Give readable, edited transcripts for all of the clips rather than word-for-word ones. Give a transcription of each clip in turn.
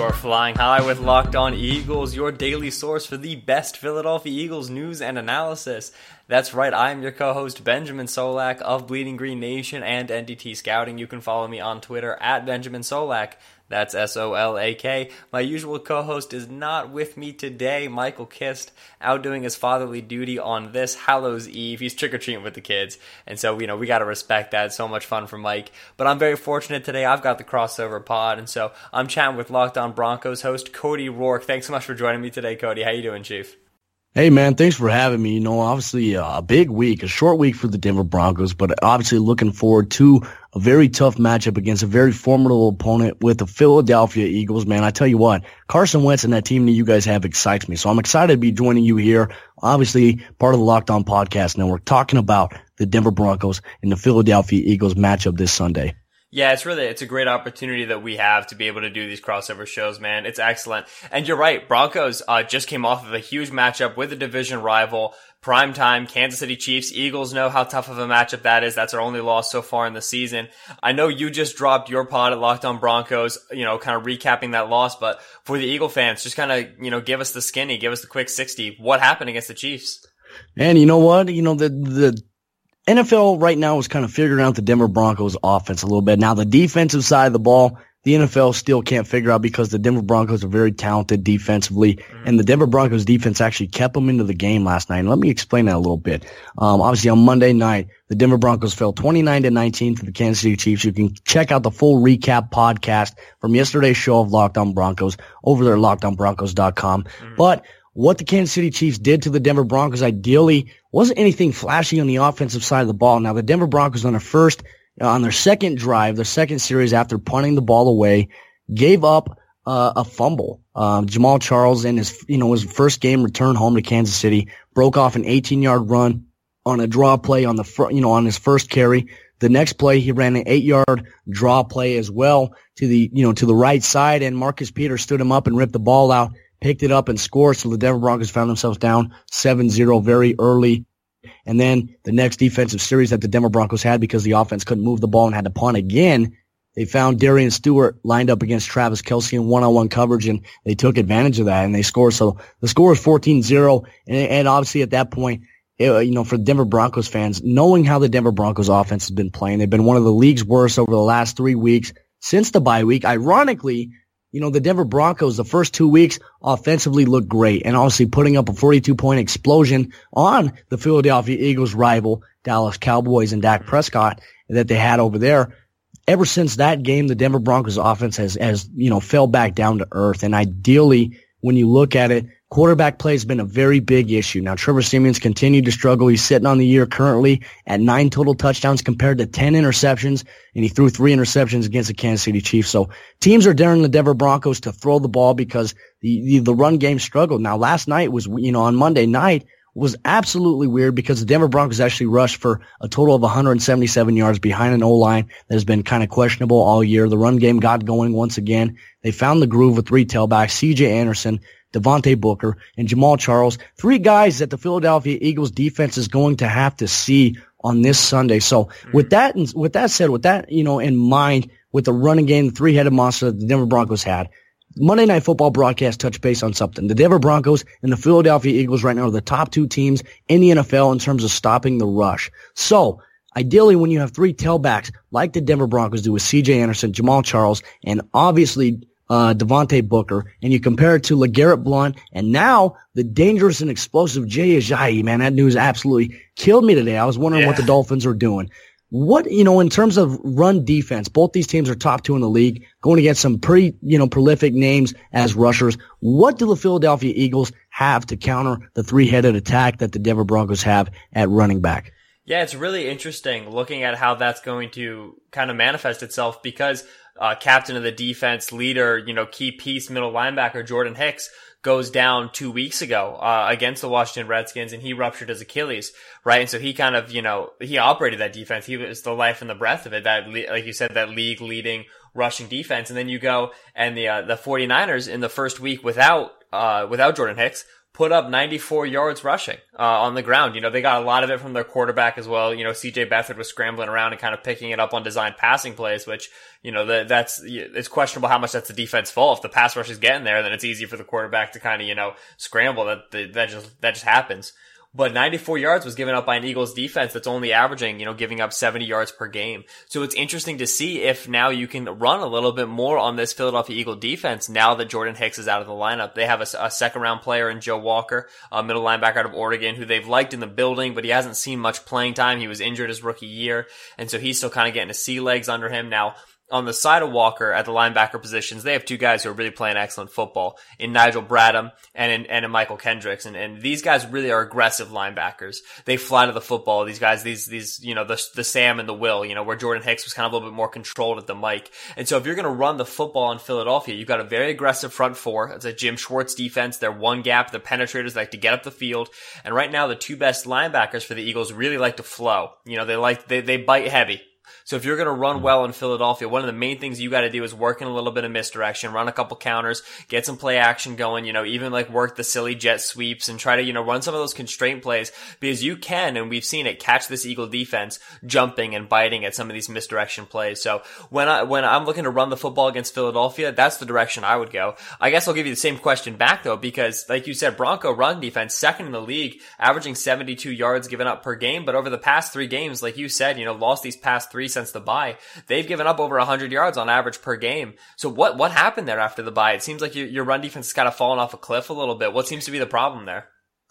You're flying high with Locked On Eagles, your daily source for the best Philadelphia Eagles news and analysis. That's right, I'm your co-host Benjamin Solak of Bleeding Green Nation and NDT Scouting. You can follow me on Twitter at Benjamin Solak. That's S-O-L-A-K. My usual co-host is not with me today, Michael Kist, out doing his fatherly duty on this Hallows Eve. He's trick-or-treating with the kids, and so, we got to respect that. It's so much fun for Mike. But I'm very fortunate today. I've got the crossover pod, and so I'm chatting with Locked On Broncos host Cody Rourke. Thanks so much for joining me today, Cody. How you doing, Chief? Hey, man, thanks for having me. Obviously a big week, a short week for the Denver Broncos, but obviously looking forward to a very tough matchup against a very formidable opponent with the Philadelphia Eagles. Man, I tell you what, Carson Wentz and that team that you guys have excites me. So I'm excited to be joining you here, obviously part of the Locked On Podcast Network, talking about the Denver Broncos and the Philadelphia Eagles matchup this Sunday. Yeah, it's a great opportunity that we have to be able to do these crossover shows, man. It's excellent. And you're right, Broncos just came off of a huge matchup with a division rival, primetime Kansas City Chiefs. Eagles know how tough of a matchup that is. That's our only loss so far in the season. I know you just dropped your pod at Locked On Broncos, kind of recapping that loss, but for the Eagle fans, just kind of, give us the skinny, give us the quick 60. What happened against the Chiefs? And you know what? The NFL right now is kind of figuring out the Denver Broncos offense a little bit. Now, the defensive side of the ball, the NFL still can't figure out because the Denver Broncos are very talented defensively, and the Denver Broncos defense actually kept them into the game last night. And let me explain that a little bit. Obviously, on Monday night, the Denver Broncos fell 29-19 to the Kansas City Chiefs. You can check out the full recap podcast from yesterday's show of Locked On Broncos over there at LockedOnBroncos.com. But what the Kansas City Chiefs did to the Denver Broncos ideally wasn't anything flashy on the offensive side of the ball. Now, the Denver Broncos on their second drive, their second series after punting the ball away, gave up a fumble. Jamaal Charles in his first game return home to Kansas City broke off an 18-yard run on a draw play on on his first carry. The next play, he ran an 8-yard draw play as well to the right side, and Marcus Peters stood him up and ripped the ball out, picked it up and scored, so the Denver Broncos found themselves down 7-0 very early. And then the next defensive series that the Denver Broncos had, because the offense couldn't move the ball and had to punt again, they found Darian Stewart lined up against Travis Kelce in one-on-one coverage, and they took advantage of that, and they scored. So the score is 14-0, and obviously at that point, for the Denver Broncos fans, knowing how the Denver Broncos offense has been playing, they've been one of the league's worst over the last 3 weeks since the bye week. Ironically, the Denver Broncos, the first 2 weeks, offensively looked great, and obviously putting up a 42-point explosion on the Philadelphia Eagles rival, Dallas Cowboys, and Dak Prescott that they had over there. Ever since that game, the Denver Broncos offense has fell back down to earth, and ideally, when you look at it, quarterback play has been a very big issue. Now, Trevor Siemian's continued to struggle. He's sitting on the year currently at 9 total touchdowns compared to 10 interceptions, and he threw 3 interceptions against the Kansas City Chiefs. So teams are daring the Denver Broncos to throw the ball because the run game struggled. Now, last night was, on Monday night, was absolutely weird because the Denver Broncos actually rushed for a total of 177 yards behind an O-line that has been kind of questionable all year. The run game got going once again. They found the groove with 3 tailbacks, C.J. Anderson, Devontae Booker, and Jamaal Charles, 3 guys that the Philadelphia Eagles defense is going to have to see on this Sunday. So with that said, in mind, with the running game, the 3-headed monster that the Denver Broncos had, Monday Night Football broadcast touched base on something. The Denver Broncos and the Philadelphia Eagles right now are the top 2 teams in the NFL in terms of stopping the rush. So ideally, when you have 3 tailbacks like the Denver Broncos do with C.J. Anderson, Jamaal Charles, and obviously Devontae Booker, and you compare it to LeGarrette Blount, and now the dangerous and explosive Jay Ajayi, man, that news absolutely killed me today. I was wondering what the Dolphins were doing. What, in terms of run defense, both these teams are top 2 in the league, going against some pretty, prolific names as rushers. What do the Philadelphia Eagles have to counter the 3-headed attack that the Denver Broncos have at running back? Yeah, it's really interesting looking at how that's going to kind of manifest itself because captain of the defense, leader, key piece, middle linebacker Jordan Hicks goes down 2 weeks ago against the Washington Redskins, and he ruptured his Achilles, right? And so he kind of, he operated that defense. He was the life and the breath of it, that, like you said, that league-leading rushing defense. And then you go and the 49ers in the first week without Jordan Hicks put up 94 yards rushing on the ground. They got a lot of it from their quarterback as well. CJ Beathard was scrambling around and kind of picking it up on designed passing plays, which, it's questionable how much that's the defense fault. If the pass rush is getting there, then it's easy for the quarterback to kind of, scramble. That just happens. But 94 yards was given up by an Eagles defense that's only averaging, giving up 70 yards per game. So it's interesting to see if now you can run a little bit more on this Philadelphia Eagle defense now that Jordan Hicks is out of the lineup. They have a second round player in Joe Walker, a middle linebacker out of Oregon, who they've liked in the building, but he hasn't seen much playing time. He was injured his rookie year, and so he's still kind of getting his sea legs under him now. On the side of Walker at the linebacker positions, they have two guys who are really playing excellent football in Nigel Bradham and in Michael Kendricks. And these guys really are aggressive linebackers. They fly to the football. These guys, the Sam and the Will, where Jordan Hicks was kind of a little bit more controlled at the mic. And so if you're going to run the football in Philadelphia, you've got a very aggressive front four. It's a Jim Schwartz defense. They're one gap. They're penetrators. They like to get up the field. And right now, the two best linebackers for the Eagles really like to flow. They bite heavy. So if you're going to run well in Philadelphia, one of the main things you got to do is work in a little bit of misdirection, run a couple counters, get some play action going, even like work the silly jet sweeps and try to, run some of those constraint plays, because you can, and we've seen it, catch this Eagle defense jumping and biting at some of these misdirection plays. So when I'm looking to run the football against Philadelphia, that's the direction I would go. I guess I'll give you the same question back though, because like you said, Bronco run defense, second in the league, averaging 72 yards given up per game. But over the past 3 games, like you said, lost these past 3 since the bye, they've given up over 100 yards on average per game. So what happened there after the bye? It seems like your run defense has kind of fallen off a cliff a little bit. What seems to be the problem there?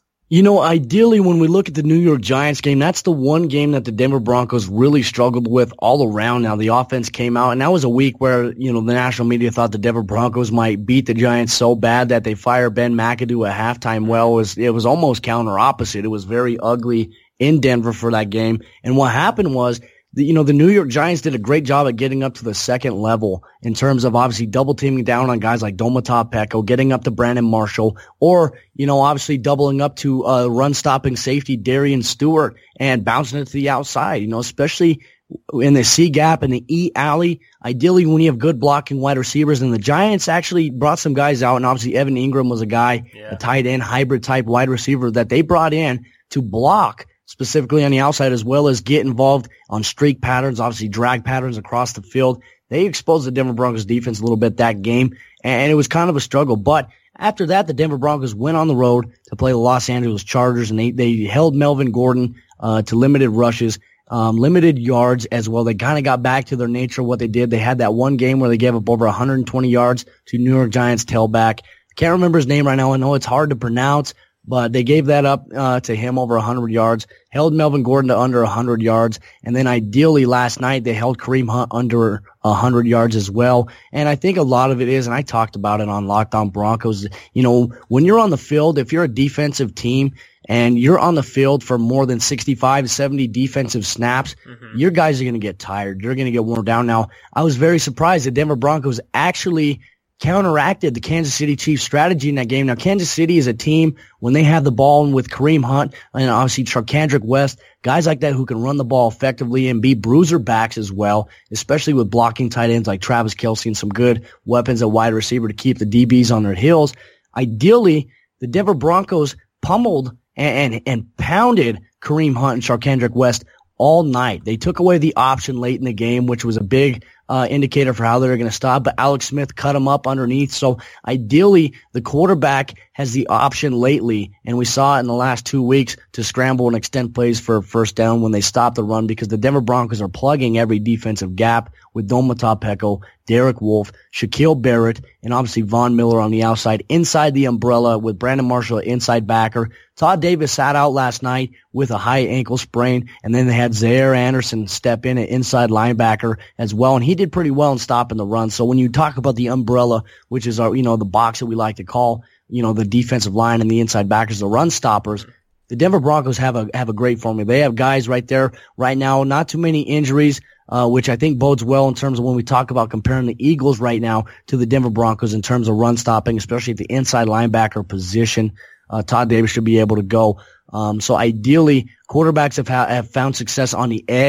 Ideally, when we look at the New York Giants game, that's the one game that the Denver Broncos really struggled with all around. Now, the offense came out, and that was a week where, the national media thought the Denver Broncos might beat the Giants so bad that they fire Ben McAdoo at halftime. Well, it was almost counter opposite. It was very ugly in Denver for that game. And what happened was, the New York Giants did a great job at getting up to the second level in terms of obviously double teaming down on guys like Domata Peko, getting up to Brandon Marshall, or, obviously doubling up to run stopping safety Darian Stewart and bouncing it to the outside, especially in the C gap and the E alley. Ideally, when you have good blocking wide receivers, and the Giants actually brought some guys out, and obviously Evan Ingram was a guy, a tight end hybrid type wide receiver that they brought in to block specifically on the outside, as well as get involved on streak patterns, obviously drag patterns across the field. They exposed the Denver Broncos defense a little bit that game, and it was kind of a struggle. But after that, the Denver Broncos went on the road to play the Los Angeles Chargers, and they held Melvin Gordon to limited rushes, limited yards as well. They kind of got back to their nature of what they did. They had that one game where they gave up over 120 yards to New York Giants tailback. Can't remember his name right now. I know it's hard to pronounce, but they gave that up to him over 100 yards, held Melvin Gordon to under 100 yards, and then ideally last night they held Kareem Hunt under 100 yards as well. And I think a lot of it is, and I talked about it on Locked On Broncos, when you're on the field, if you're a defensive team and you're on the field for more than 65, 70 defensive snaps, your guys are going to get tired. You're going to get worn down. Now, I was very surprised the Denver Broncos actually counteracted the Kansas City Chiefs strategy in that game. Now, Kansas City is a team, when they have the ball, and with Kareem Hunt and obviously Charcandrick West, guys like that who can run the ball effectively and be bruiser backs as well, especially with blocking tight ends like Travis Kelce and some good weapons at wide receiver to keep the DBs on their heels. Ideally, the Denver Broncos pummeled and pounded Kareem Hunt and Charcandrick West all night. They took away the option late in the game, which was a big indicator for how they're going to stop, but Alex Smith cut him up underneath. So ideally, the quarterback has the option lately, and we saw it in the last 2 weeks, to scramble and extend plays for a first down when they stop the run, because the Denver Broncos are plugging every defensive gap with Domata Peko, Derek Wolfe, Shaquille Barrett, and obviously Von Miller on the outside, inside the umbrella with Brandon Marshall inside backer. Todd Davis sat out last night with a high ankle sprain, and then they had Zaire Anderson step in at inside linebacker as well, and he did pretty well in stopping the run. So when you talk about the umbrella, which is our, the box that we like to call, the defensive line and the inside backers, the run stoppers, the Denver Broncos have a great formula. They have guys right there right now, not too many injuries, which I think bodes well in terms of when we talk about comparing the Eagles right now to the Denver Broncos in terms of run stopping, especially at the inside linebacker position. Todd Davis should be able to go. So ideally, quarterbacks have found success on the edge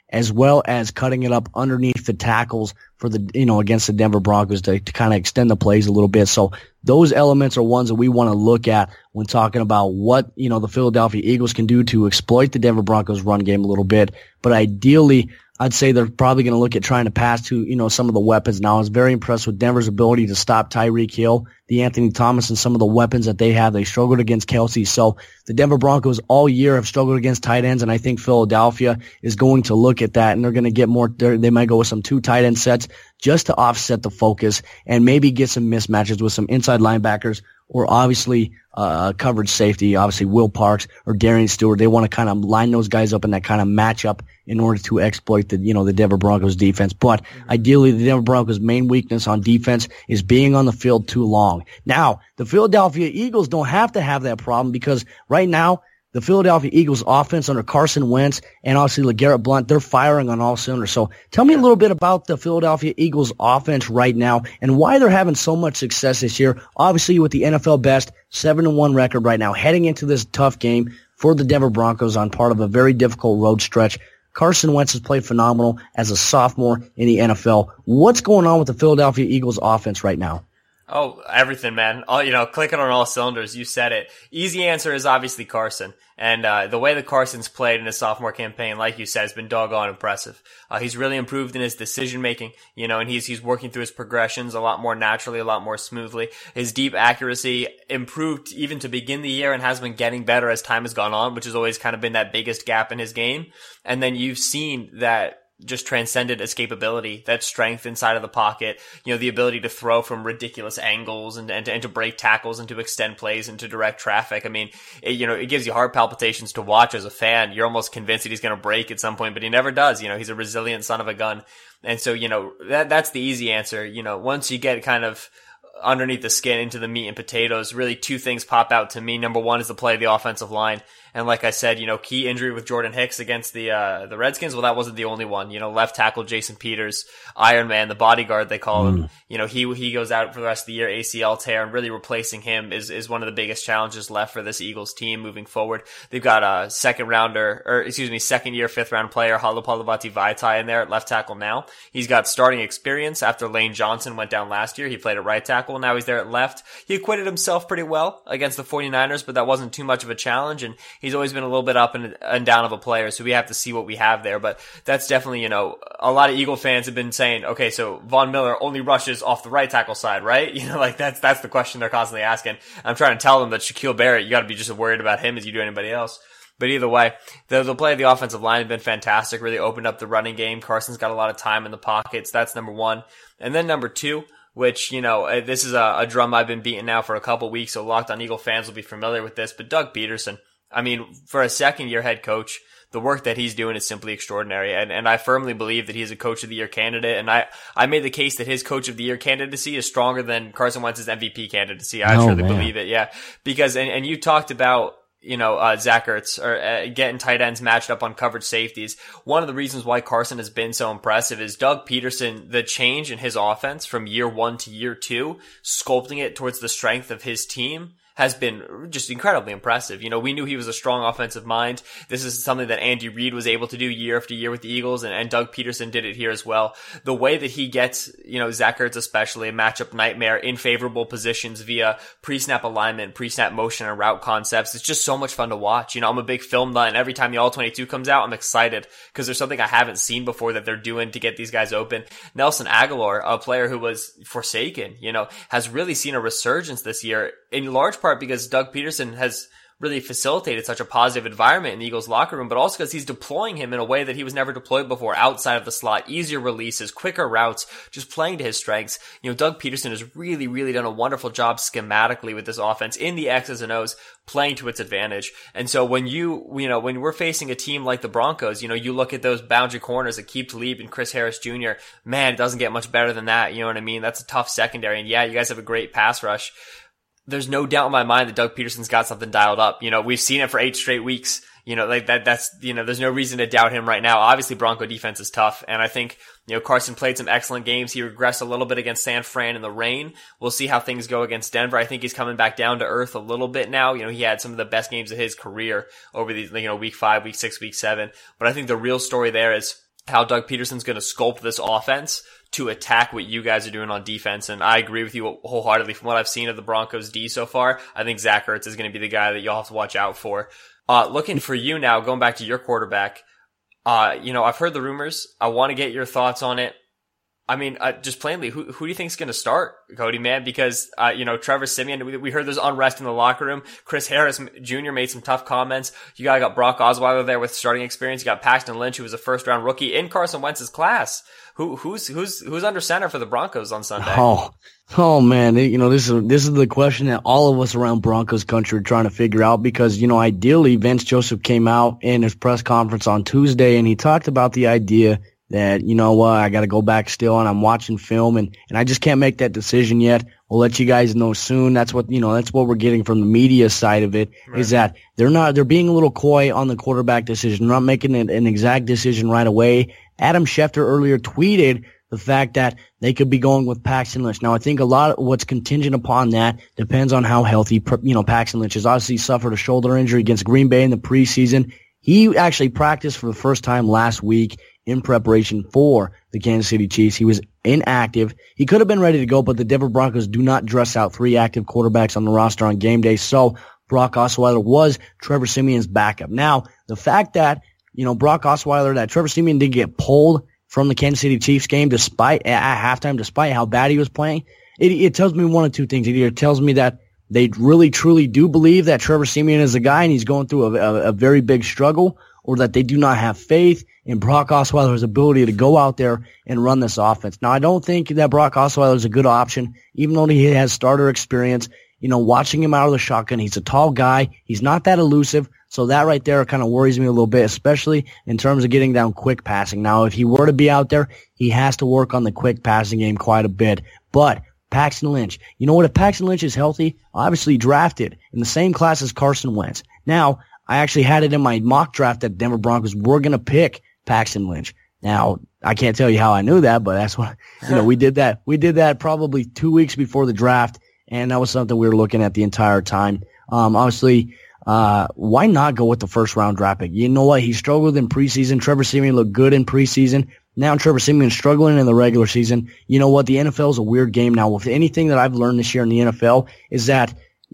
as well as cutting it up underneath the tackles for the, against the Denver Broncos to kind of extend the plays a little bit. So those elements are ones that we want to look at when talking about what, the Philadelphia Eagles can do to exploit the Denver Broncos run game a little bit. But ideally, I'd say they're probably going to look at trying to pass to, some of the weapons. Now, I was very impressed with Denver's ability to stop Tyreek Hill, the Anthony Thomas, and some of the weapons that they have. They struggled against Kelsey. So the Denver Broncos all year have struggled against tight ends, and I think Philadelphia is going to look at that, and they're going to get more. They might go with some 2 tight end sets just to offset the focus and maybe get some mismatches with some inside linebackers or obviously coverage safety, obviously Will Parks or Darian Stewart. They want to kind of line those guys up in that kind of matchup in order to exploit the, the Denver Broncos defense. But ideally, the Denver Broncos' main weakness on defense is being on the field too long. Now, the Philadelphia Eagles don't have to have that problem because right now, the Philadelphia Eagles offense under Carson Wentz and obviously LeGarrette Blount, they're firing on all cylinders. So tell me a little bit about the Philadelphia Eagles offense right now and why they're having so much success this year. Obviously with the NFL best 7-1 record right now, heading into this tough game for the Denver Broncos on part of a very difficult road stretch. Carson Wentz has played phenomenal as a sophomore in the NFL. What's going on with the Philadelphia Eagles offense right now? Oh, everything, man. Clicking on all cylinders. You said it. Easy answer is obviously Carson. And the way that Carson's played in his sophomore campaign, like you said, has been doggone impressive. He's really improved in his decision making, and he's working through his progressions a lot more naturally, a lot more smoothly. His deep accuracy improved even to begin the year and has been getting better as time has gone on, which has always kind of been that biggest gap in his game. And then you've seen that just transcended escapability, that strength inside of the pocket, the ability to throw from ridiculous angles and to break tackles and to extend plays and to direct traffic. I mean, it gives you heart palpitations to watch as a fan. You're almost convinced that he's going to break at some point, but he never does. He's a resilient son of a gun. And so, that's the easy answer. Once you get kind of underneath the skin into the meat and potatoes, really 2 things pop out to me. Number 1 is the play of the offensive line. And like I said, key injury with Jordan Hicks against the Redskins. Well, that wasn't the only one. Left tackle Jason Peters, Iron Man, the bodyguard they call him. He goes out for the rest of the year, ACL tear, and really replacing him is one of the biggest challenges left for this Eagles team moving forward. They've got a second year, 5th round player, Halapalabati Vaitai in there at left tackle now. He's got starting experience after Lane Johnson went down last year. He played at right tackle. Now he's there at left. He acquitted himself pretty well against the 49ers, but that wasn't too much of a challenge. And he's always been a little bit up and down of a player, so we have to see what we have there. But that's definitely, a lot of Eagle fans have been saying, okay, so Von Miller only rushes off the right tackle side, right? That's the question they're constantly asking. I'm trying to tell them that Shaquille Barrett, you got to be just as worried about him as you do anybody else. But either way, the play of the offensive line has been fantastic, really opened up the running game. Carson's got a lot of time in the pockets. That's number 1. And then number 2, which, this is a drum I've been beating now for a couple weeks, so Locked on Eagle fans will be familiar with this, but Doug Peterson, I mean, for a second-year head coach, the work that he's doing is simply extraordinary. And I firmly believe that he's a Coach of the Year candidate. And I made the case that his Coach of the Year candidacy is stronger than Carson Wentz's MVP candidacy. I truly believe it, yeah. Because, and you talked about, Zach Ertz or getting tight ends matched up on coverage safeties. One of the reasons why Carson has been so impressive is Doug Peterson, the change in his offense from year 1 to year 2, sculpting it towards the strength of his team, has been just incredibly impressive. We knew he was a strong offensive mind. This is something that Andy Reid was able to do year after year with the Eagles, and Doug Peterson did it here as well. The way that he gets, Zach Ertz especially, a matchup nightmare in favorable positions via pre-snap alignment, pre-snap motion, and route concepts, it's just so much fun to watch. I'm a big film nut, and every time the All-22 comes out, I'm excited because there's something I haven't seen before that they're doing to get these guys open. Nelson Aguilar, a player who was forsaken, has really seen a resurgence this year, in large part because Doug Peterson has really facilitated such a positive environment in the Eagles locker room, but also because he's deploying him in a way that he was never deployed before outside of the slot, easier releases, quicker routes, just playing to his strengths. Doug Peterson has really, really done a wonderful job schematically with this offense in the X's and O's, playing to its advantage. And so when when we're facing a team like the Broncos, you look at those boundary corners, Aqib Talib and Chris Harris Jr., man, it doesn't get much better than that. You know what I mean? That's a tough secondary. And yeah, you guys have a great pass rush. There's no doubt in my mind that Doug Peterson's got something dialed up. We've seen it for 8 straight weeks. There's no reason to doubt him right now. Obviously, Bronco defense is tough. And I think, Carson played some excellent games. He regressed a little bit against San Fran in the rain. We'll see how things go against Denver. I think he's coming back down to earth a little bit now. He had some of the best games of his career over these, week 5, week 6, week 7. But I think the real story there is how Doug Peterson's going to sculpt this offense to attack what you guys are doing on defense. And I agree with you wholeheartedly. From what I've seen of the Broncos D so far, I think Zach Ertz is going to be the guy that you'll have to watch out for. Looking for you now, going back to your quarterback, I've heard the rumors. I want to get your thoughts on it. I mean, just plainly, who do you think is going to start, Cody, man? Because, Trevor Siemian, we heard there's unrest in the locker room. Chris Harris Jr. made some tough comments. You got Brock Osweiler there with starting experience. You got Paxton Lynch, who was a first round rookie in Carson Wentz's class. Who's under center for the Broncos on Sunday? Oh man. This is the question that all of us around Broncos country are trying to figure out because, ideally Vance Joseph came out in his press conference on Tuesday and he talked about the idea that, I got to go back still and I'm watching film and I just can't make that decision yet. We'll let you guys know soon. That's what we're getting from the media side of it, right. Is that they're being a little coy on the quarterback decision. They're not making an exact decision right away. Adam Schefter earlier tweeted the fact that they could be going with Paxton Lynch. Now, I think a lot of what's contingent upon that depends on how healthy, Paxton Lynch has. Obviously suffered a shoulder injury against Green Bay in the preseason. He actually practiced for the first time last week in preparation for the Kansas City Chiefs. He was inactive. He could have been ready to go, but the Denver Broncos do not dress out 3 active quarterbacks on the roster on game day. So Brock Osweiler was Trevor Siemian's backup. Now, the fact that, Brock Osweiler, that Trevor Siemian did get pulled from the Kansas City Chiefs game at halftime, despite how bad he was playing, it tells me one of two things. It either tells me that they really, truly do believe that Trevor Siemian is a guy and he's going through a very big struggle, or that they do not have faith in Brock Osweiler's ability to go out there and run this offense. Now, I don't think that Brock Osweiler is a good option, even though he has starter experience. Watching him out of the shotgun, he's a tall guy. He's not that elusive. So that right there kind of worries me a little bit, especially in terms of getting down quick passing. Now, if he were to be out there, he has to work on the quick passing game quite a bit. But Paxton Lynch, if Paxton Lynch is healthy, obviously drafted in the same class as Carson Wentz. Now, I actually had it in my mock draft that Denver Broncos were going to pick Paxton Lynch. Now, I can't tell you how I knew that, but that's what, we did that. We did that probably 2 weeks before the draft, and that was something we were looking at the entire time. Obviously, why not go with the first round draft pick? You know what? He struggled in preseason. Trevor Siemian looked good in preseason. Now Trevor Siemian struggling in the regular season. You know what? The NFL is a weird game now. With anything that I've learned this year in the NFL is that,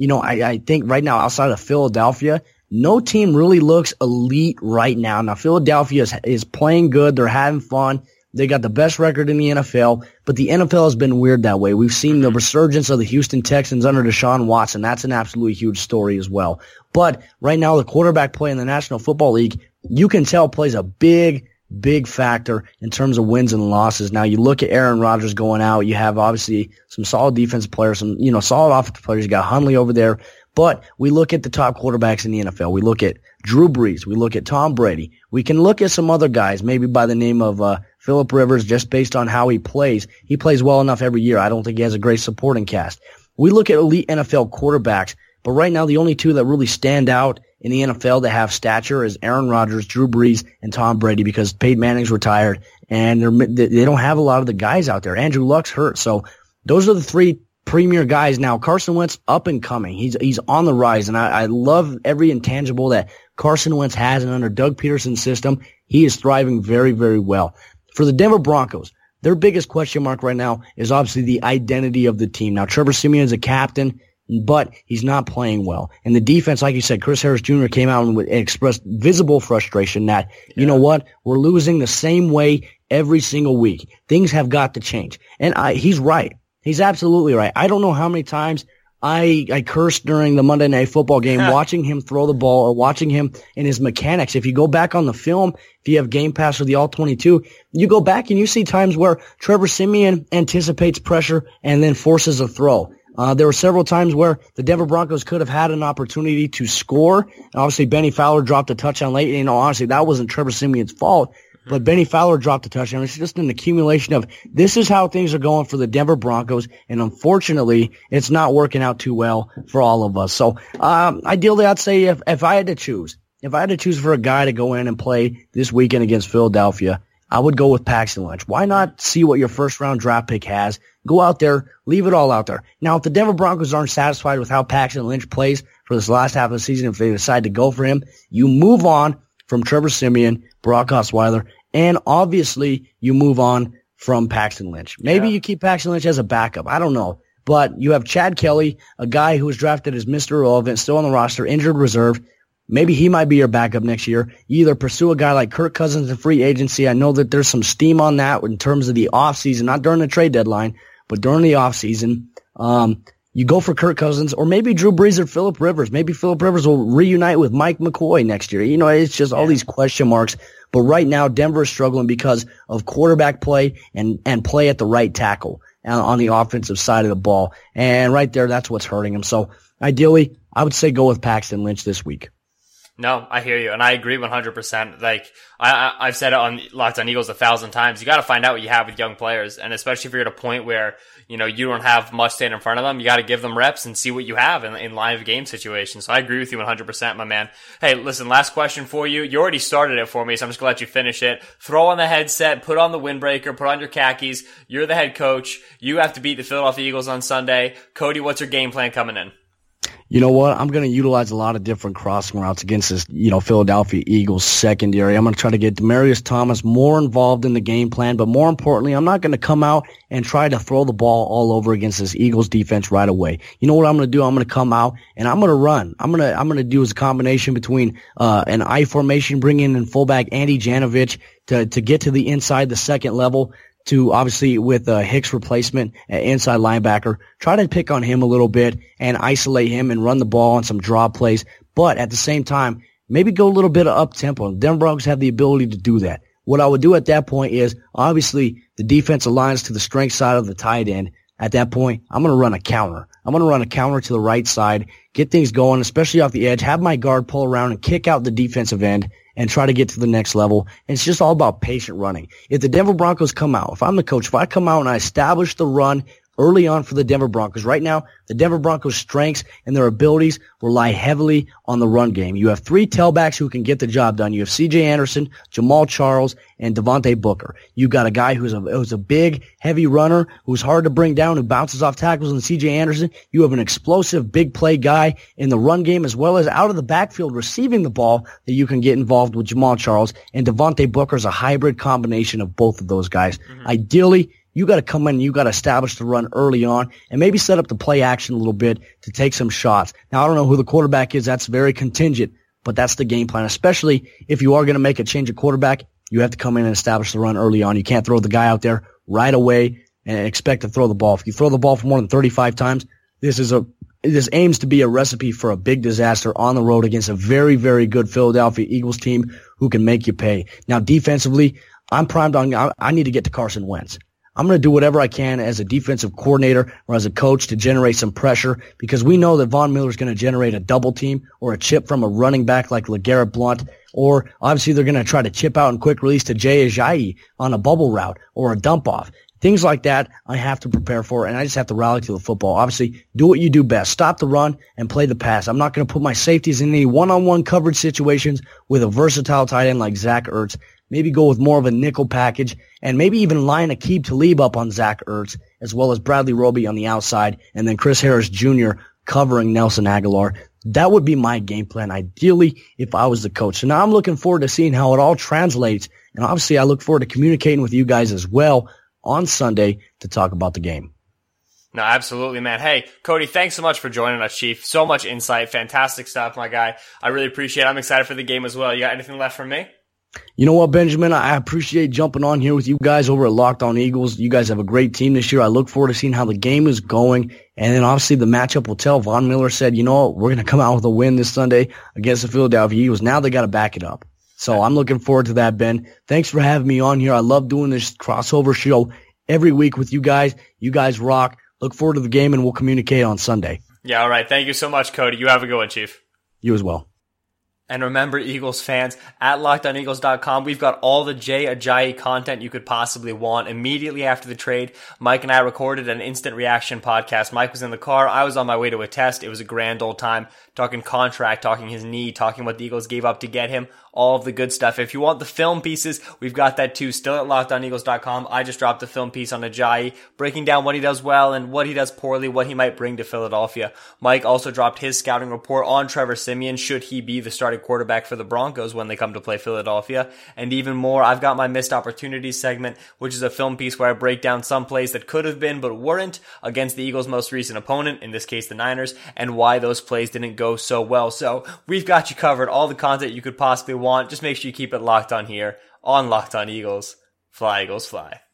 I think right now outside of Philadelphia, no team really looks elite right now. Now, Philadelphia is playing good. They're having fun. They got the best record in the NFL, but the NFL has been weird that way. We've seen the resurgence of the Houston Texans under Deshaun Watson. That's an absolutely huge story as well. But right now, the quarterback play in the National Football League, you can tell plays a big factor in terms of wins and losses. Now, you look at Aaron Rodgers going out. You have obviously some solid defensive players, some, solid offensive players. You got Hundley over there. But we look at the top quarterbacks in the NFL. We look at Drew Brees. We look at Tom Brady. We can look at some other guys, maybe by the name of Phillip Rivers, just based on how he plays. He plays well enough every year. I don't think he has a great supporting cast. We look at elite NFL quarterbacks, but right now the only two that really stand out in the NFL that have stature is Aaron Rodgers, Drew Brees, and Tom Brady, because Peyton Manning's retired, and they don't have a lot of the guys out there. Andrew Luck's hurt. So those are the 3 premier guys. Now, Carson Wentz up and coming. He's on the rise, and I love every intangible that Carson Wentz has, and under Doug Peterson's system, he is thriving very, very well. For the Denver Broncos, their biggest question mark right now is obviously the identity of the team. Now, Trevor Siemian is a captain, but he's not playing well. And the defense, like you said, Chris Harris Jr. came out and expressed visible frustration that, you know what, we're losing the same way every single week. Things have got to change. And he's right. He's absolutely right. I don't know how many times I cursed during the Monday Night Football game watching him throw the ball or watching him in his mechanics. If you go back on the film, if you have Game Pass or the All-22, you go back and you see times where Trevor Siemian anticipates pressure and then forces a throw. There were several times where the Denver Broncos could have had an opportunity to score. And obviously, Benny Fowler dropped a touchdown late. And, honestly, that wasn't Trevor Siemian's fault. But Benny Fowler dropped a touchdown. It's just an accumulation of this is how things are going for the Denver Broncos, and unfortunately, it's not working out too well for all of us. So, ideally, I'd say if I had to choose for a guy to go in and play this weekend against Philadelphia, I would go with Paxton Lynch. Why not see what your first-round draft pick has? Go out there, leave it all out there. Now, if the Denver Broncos aren't satisfied with how Paxton Lynch plays for this last half of the season, if they decide to go for him, you move on from Trevor Siemian, Brock Osweiler, And obviously, you move on from Paxton Lynch. Maybe you keep Paxton Lynch as a backup. I don't know. But you have Chad Kelly, a guy who was drafted as Mr. Irrelevant, still on the roster, injured reserve. Maybe he might be your backup next year. You either pursue a guy like Kirk Cousins in free agency. I know that there's some steam on that in terms of the offseason, not during the trade deadline, but during the offseason. You go for Kirk Cousins or maybe Drew Brees or Phillip Rivers. Maybe Phillip Rivers will reunite with Mike McCoy next year. It's just all these question marks. But right now, Denver is struggling because of quarterback play and play at the right tackle on the offensive side of the ball. And right there, that's what's hurting him. So ideally, I would say go with Paxton Lynch this week. No, I hear you, and I agree 100%. Like, I've said it on Locked on Eagles 1,000 times. You got to find out what you have with young players, and especially if you're at a point where, you don't have much stand in front of them, you got to give them reps and see what you have in live game situations. So I agree with you 100%, my man. Hey, listen, last question for you. You already started it for me, so I'm just going to let you finish it. Throw on the headset, put on the windbreaker, put on your khakis. You're the head coach. You have to beat the Philadelphia Eagles on Sunday. Cody, what's your game plan coming in? You know what? I'm going to utilize a lot of different crossing routes against this, Philadelphia Eagles secondary. I'm going to try to get Demaryius Thomas more involved in the game plan, but more importantly, I'm not going to come out and try to throw the ball all over against this Eagles defense right away. You know what I'm going to do? I'm going to come out and I'm going to run. I'm going to do a combination between an I formation, bringing in fullback Andy Janovich to get to the inside, the second level, to obviously with Hicks replacement inside linebacker, try to pick on him a little bit and isolate him and run the ball on some draw plays. But at the same time, maybe go a little bit of up-tempo. The Denver Broncos have the ability to do that. What I would do at that point is, obviously, the defense aligns to the strength side of the tight end. At that point, I'm going to run a counter. I'm going to run a counter to the right side, get things going, especially off the edge, have my guard pull around and kick out the defensive end and try to get to the next level. And it's just all about patient running. If the Denver Broncos come out, if I'm the coach, if I come out and I establish the run early on for the Denver Broncos, right now, the Denver Broncos' strengths and their abilities rely heavily on the run game. You have three tailbacks who can get the job done. You have C.J. Anderson, Jamal Charles, and Devontae Booker. You've got a guy who's a big, heavy runner who's hard to bring down, who bounces off tackles, and C.J. Anderson. You have an explosive, big play guy in the run game as well as out of the backfield receiving the ball that you can get involved with Jamal Charles. And Devontae Booker is a hybrid combination of both of those guys. Mm-hmm. Ideally, you got to come in and you got to establish the run early on and maybe set up the play action a little bit to take some shots. Now, I don't know who the quarterback is. That's very contingent, but that's the game plan, especially if you are going to make a change of quarterback. You have to come in and establish the run early on. You can't throw the guy out there right away and expect to throw the ball. If you throw the ball for more than 35 times, this aims to be a recipe for a big disaster on the road against a very, very good Philadelphia Eagles team who can make you pay. Now, defensively, I'm primed on, I need to get to Carson Wentz. I'm going to do whatever I can as a defensive coordinator or as a coach to generate some pressure because we know that Von Miller is going to generate a double team or a chip from a running back like LeGarrette Blount, or obviously they're going to try to chip out and quick release to Jay Ajayi on a bubble route or a dump off. Things like that I have to prepare for, and I just have to rally to the football. Obviously, do what you do best. Stop the run and play the pass. I'm not going to put my safeties in any one-on-one coverage situations with a versatile tight end like Zach Ertz. Maybe go with more of a nickel package, and maybe even line Aqib Talib up on Zach Ertz, as well as Bradley Roby on the outside, and then Chris Harris Jr. covering Nelson Aguilar. That would be my game plan, ideally, if I was the coach. So now I'm looking forward to seeing how it all translates, and obviously I look forward to communicating with you guys as well on Sunday to talk about the game. No, absolutely, man. Hey, Cody, thanks so much for joining us, Chief. So much insight. Fantastic stuff, my guy. I really appreciate it. I'm excited for the game as well. You got anything left from me? You know what, Benjamin? I appreciate jumping on here with you guys over at Locked On Eagles. You guys have a great team this year. I look forward to seeing how the game is going. And then obviously the matchup will tell. Von Miller said, you know what, we're going to come out with a win this Sunday against the Philadelphia Eagles. Now they got to back it up. So I'm looking forward to that, Ben. Thanks for having me on here. I love doing this crossover show every week with you guys. You guys rock. Look forward to the game, and we'll communicate on Sunday. Yeah, all right. Thank you so much, Cody. You have a good one, Chief. You as well. And remember, Eagles fans, at LockedOnEagles.com, we've got all the Jay Ajayi content you could possibly want. Immediately after the trade, Mike and I recorded an instant reaction podcast. Mike was in the car. I was on my way to a test. It was a grand old time, talking contract, talking his knee, talking what the Eagles gave up to get him. all of the good stuff. If you want the film pieces, we've got that too, still at LockedOnEagles.com. I just dropped a film piece on Ajayi, breaking down what he does well and what he does poorly, what he might bring to Philadelphia. Mike also dropped his scouting report on Trevor Siemian, should he be the starting quarterback for the Broncos when they come to play Philadelphia. And even more, I've got my missed opportunities segment, which is a film piece where I break down some plays that could have been but weren't against the Eagles' most recent opponent, in this case the Niners, and why those plays didn't go so well. So we've got you covered, all the content you could possibly want. Just make sure you keep it locked on here on Locked On Eagles. Fly, Eagles, fly.